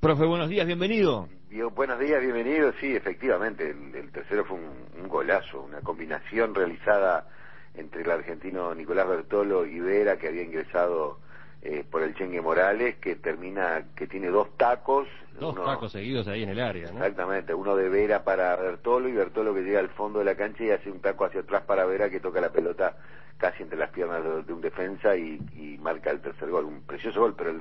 Profe, buenos días, bienvenido. Buenos días, bienvenido. Sí, efectivamente, el tercero fue un golazo, una combinación realizada entre el argentino Nicolás Bertolo y Vera, que había ingresado por el Chengue Morales, que tiene dos tacos. Dos tacos seguidos ahí en el área, ¿no? Exactamente, uno de Vera para Bertolo y Bertolo que llega al fondo de la cancha y hace un taco hacia atrás para Vera, que toca la pelota casi entre las piernas de un defensa y marca el tercer gol. Un precioso gol, pero el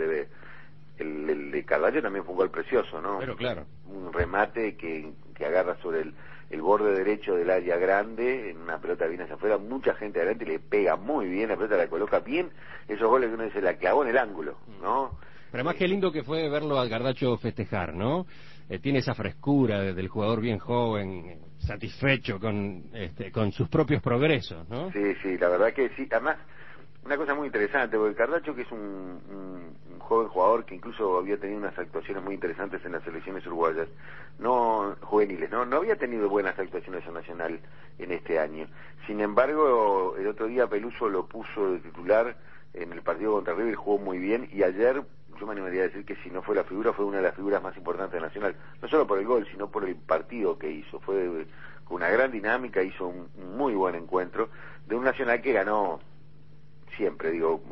de Carvalho también fue un gol precioso, ¿no? Pero claro. Un remate que agarra sobre el borde derecho del área grande, en una pelota bien hacia afuera, mucha gente adelante, le pega muy bien, la pelota la coloca bien, esos goles que uno dice, la clavó en el ángulo, ¿no? Pero más que lindo que fue verlo al Gardacho festejar, ¿no? Tiene esa frescura del jugador bien joven, satisfecho con sus propios progresos, ¿no? Sí, sí, la verdad que sí. Además, una cosa muy interesante, porque Cardacho, que es un joven jugador que incluso había tenido unas actuaciones muy interesantes en las selecciones uruguayas, no juveniles, no había tenido buenas actuaciones en Nacional en este año. Sin embargo, el otro día Peluso lo puso de titular en el partido contra River, jugó muy bien, y ayer yo me animaría a decir que si no fue la figura, fue una de las figuras más importantes de Nacional, no solo por el gol, sino por el partido que hizo. Fue con una gran dinámica, hizo un muy buen encuentro de un Nacional que ganó siempre,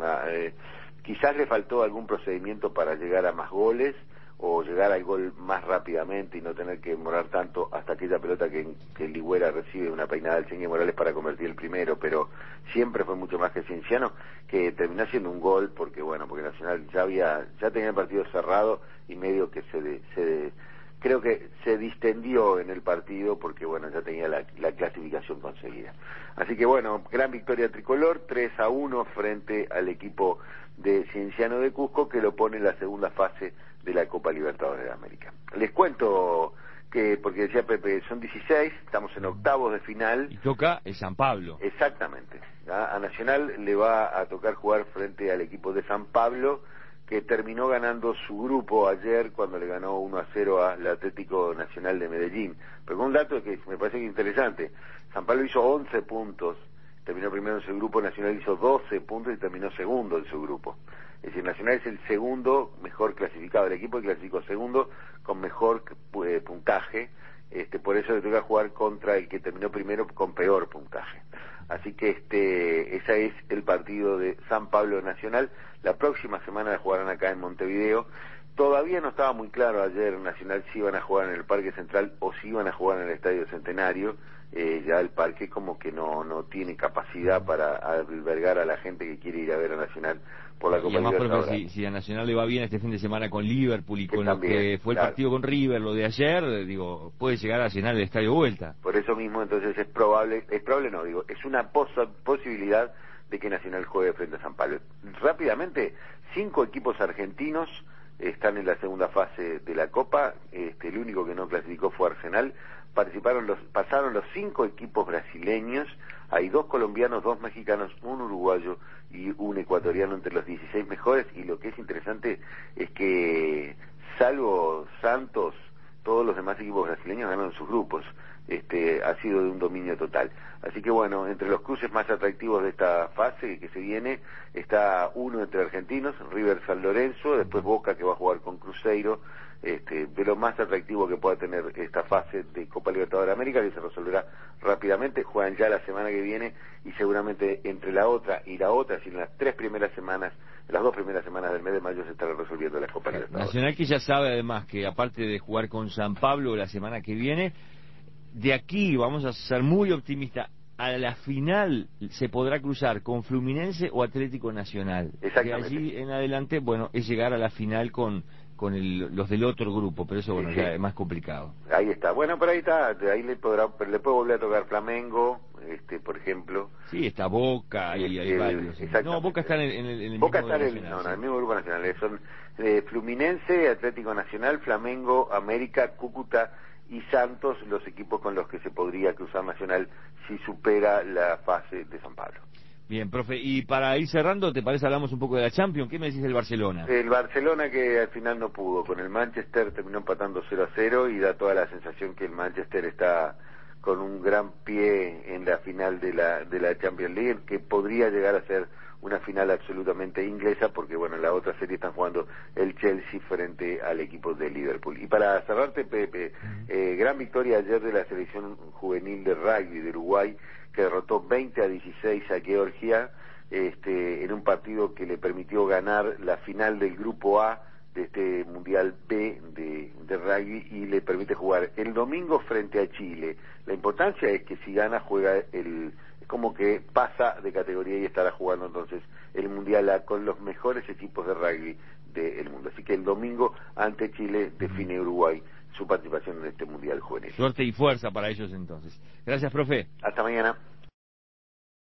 quizás le faltó algún procedimiento para llegar a más goles o llegar al gol más rápidamente y no tener que demorar tanto hasta aquella pelota que Ligüera recibe una peinada del Chengue Morales para convertir el primero, pero siempre fue mucho más que Cienciano, que terminó siendo un gol porque Nacional ya tenía el partido cerrado y medio que creo que se distendió en el partido porque ya tenía la clasificación conseguida. Así que gran victoria tricolor, 3-1 frente al equipo de Cienciano de Cusco, que lo pone en la segunda fase de la Copa Libertadores de América. Les cuento que, porque decía Pepe, son 16, estamos en octavos de final. Y toca el San Pablo. Exactamente. A Nacional le va a tocar jugar frente al equipo de San Pablo, que terminó ganando su grupo ayer cuando le ganó 1-0 al Atlético Nacional de Medellín. Pero con un dato que me parece interesante, San Pablo hizo 11 puntos, terminó primero en su grupo, Nacional hizo 12 puntos y terminó segundo en su grupo. Es decir, Nacional es el segundo mejor clasificado, el equipo que clasificó segundo con mejor puntaje, por eso le toca jugar contra el que terminó primero con peor puntaje. Así que ese es el partido de San Pablo Nacional. La próxima semana la jugarán acá en Montevideo. Todavía no estaba muy claro ayer Nacional si iban a jugar en el Parque Central o si iban a jugar en el Estadio Centenario. Ya el parque como que no tiene capacidad para albergar a la gente que quiere ir a ver a Nacional por la Copa Libertadores. Y además, profe, si a Nacional le va bien este fin de semana con Liverpool y con también, lo que fue el partido con River, lo de ayer, puede llegar a llenar el estadio vuelta. Por eso mismo, entonces es una posibilidad de que Nacional juegue frente a San Pablo. Rápidamente, 5 equipos argentinos están en la segunda fase de la Copa. El único que no clasificó fue Arsenal. Pasaron los 5 equipos brasileños. Hay 2 colombianos, 2 mexicanos, un uruguayo y un ecuatoriano entre los 16 mejores. Y lo que es interesante es que, salvo Santos, todos los demás equipos brasileños ganaron sus grupos. Ha sido de un dominio total. Así que entre los cruces más atractivos de esta fase que se viene, está uno entre argentinos, River San Lorenzo, después Boca, que va a jugar con Cruzeiro, de lo más atractivo que pueda tener esta fase de Copa Libertadores de América, que se resolverá rápidamente. Juegan ya la semana que viene y seguramente entre la otra y la otra, si en las 2 primeras semanas del mes de mayo se estará resolviendo la Copa Libertadores. Nacional, que ya sabe además que aparte de jugar con San Pablo la semana que viene, de aquí vamos a ser muy optimistas, a la final se podrá cruzar con Fluminense o Atlético Nacional. De allí en adelante, es llegar a la final con los del otro grupo, pero eso sí. Ya es más complicado. Ahí está. Por ahí está, de ahí le puede volver a tocar Flamengo, por ejemplo. Sí, está Boca y hay varios. No, Boca está en el Boca mismo está grupo nacional. en el mismo grupo nacional. Son Fluminense, Atlético Nacional, Flamengo, América, Cúcuta y Santos, los equipos con los que se podría cruzar Nacional si supera la fase de San Pablo. Bien, profe, y para ir cerrando, ¿te parece hablamos un poco de la Champions? ¿Qué me decís del Barcelona? El Barcelona, que al final no pudo, con el Manchester terminó empatando 0-0 y da toda la sensación que el Manchester está con un gran pie en la final de la Champions League, que podría llegar a ser una final absolutamente inglesa, porque bueno, en la otra serie están jugando el Chelsea frente al equipo de Liverpool. Y para cerrarte, Pepe, gran victoria ayer de la selección juvenil de rugby de Uruguay, que derrotó 20-16 a Georgia, en un partido que le permitió ganar la final del grupo A de este Mundial B de rugby, y le permite jugar el domingo frente a Chile. La importancia es que si gana, juega es como que pasa de categoría y estará jugando entonces el Mundial A con los mejores equipos de rugby del mundo. Así que el domingo ante Chile define Uruguay su participación en este Mundial juvenil. Suerte y fuerza para ellos entonces. Gracias, profe. Hasta mañana.